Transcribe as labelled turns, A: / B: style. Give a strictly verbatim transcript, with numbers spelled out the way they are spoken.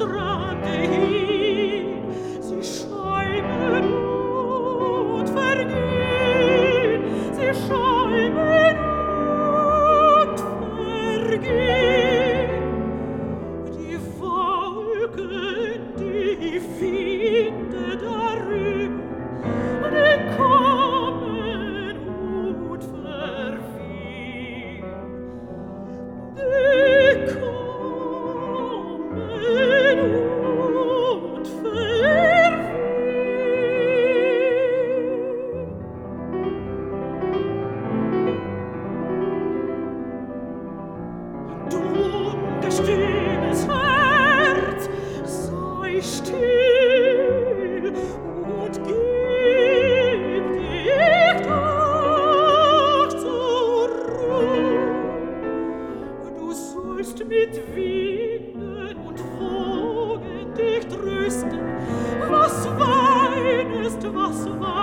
A: Strande hin. Sie schäumen und vergehen, sie schäumen und vergehen. Die Wolken, die Winde darüber, die kommen und verwehen. Die kommen und verwehen. Du ungestümes Herz, sei still und gib dich doch zur Ruhe. Du sollst mit Winden und Wogen dich trösten. Was weinest, was weinest